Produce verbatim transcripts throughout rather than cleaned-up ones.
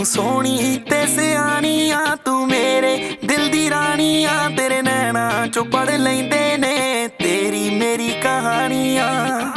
सोहनी ते सियानी आ, तू मेरे दिल दी रानी आ। तेरे नैना चो पढ़ लेंदे ने तेरी मेरी कहानियां।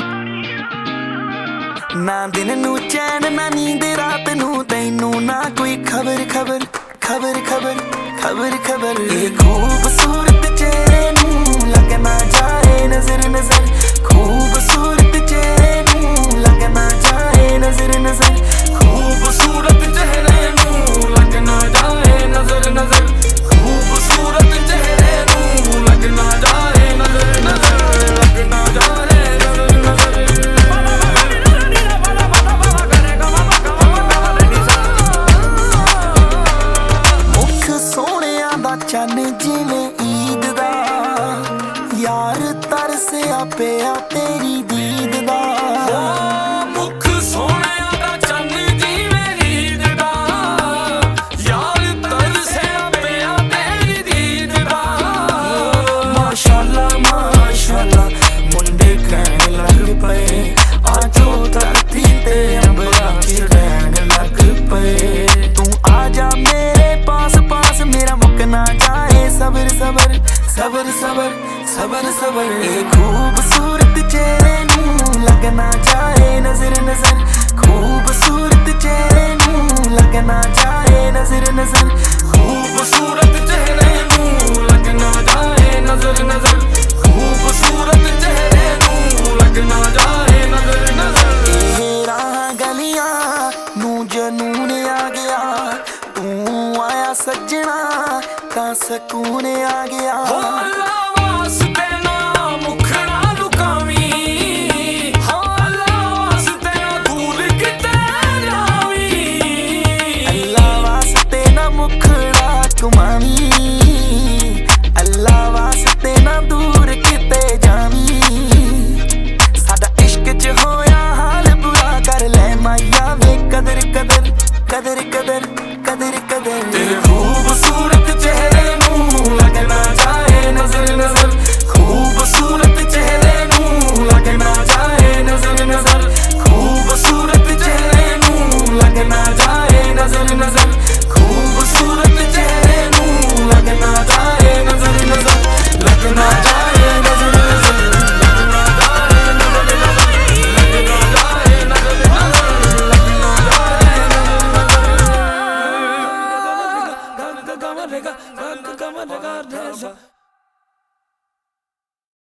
ना दिन नू चैन ना नींद रात नू तैनू ना कोई खबर खबर खबर खबर खबर खबर। ये खूबसूरत चेहरे नू लगना जाए नजर नजर, खूबसूरत चेहरे नू लगना जाए नजर नजर, खूबसूरत चेहरे नू लगना जाए नजर नजर, खूबसूरत चेहरे नू लगना जाए नजर नजर, लगना जाए नजर नजर। मुख सोहणिया दा चन्न जिवें ईद दा, यार तरसिया पिया तेरी दीद दा। मुख सोहणिया दा चन्न जिवें ईद दा, यार तरसिया पिया तेरी दीद दा। माशाअल्लाह माशाअल्लाह मुंडे कहण लग पए, आजो धरती ते अंबरां च रहण लग पए। तू आजा मेरे पास पास मेरा मुक ना जाए सबर सबर सबर सबर सबर सबर। ये खूबसूरत चेहरे नू लगना जाए नजर नजर, खूबसूरत चेहरे नू लगना जाए नजर नजर, खूबसूरत चेहरे नू लगना जाए नजर नजर, खूबसूरत चेहरे नू लगना जाए नजर नजर। ये राह गलियां नू जनून आ गया, तू आया सजना तां सकून आ गया। कदर कदर कदर कदर तेरे खूबसूरत चेहरे नू लगना जाए नजर नजर, खूबसूरत चेहरे नू लगना जाए नजर नजर, खूबसूरत चेहरे नू लगना जाए नजर नजर, खूबसूरत चेहरे नू लगना जाए नजर नजर, लगना जाए नजर नजर, लगना जाए नजर नजर, लगना जाए नजर नजर, लगना जाए नजर नजर।